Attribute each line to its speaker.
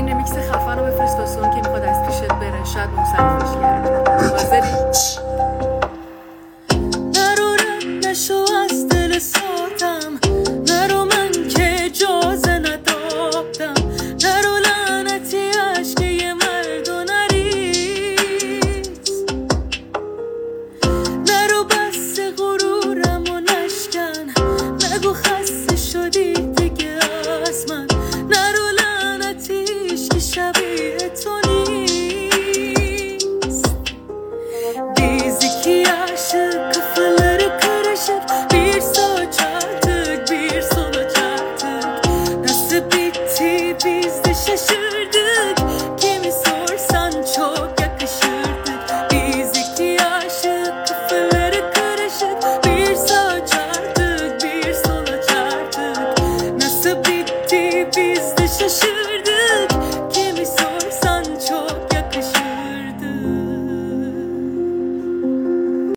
Speaker 1: این رمیکس خفن رو بفرست واسه اون که میخواد از پیشت بره، شاید منصرفش کرده. حاضری؟
Speaker 2: نرو رد نشو از دل ساتم، نرو من که اجازه ندادم، نرو لعنتی عشق یه مرد و نریز، نرو بس غرورم و نشکن، نگو خسته شدی دیگه از من، نرو لعنتیش که شبیه تو نیست. Biz iki aşık kafaları karışık, bir sağa çarptık bir sola çarptık, nasıl bitti biz de şaşırdık.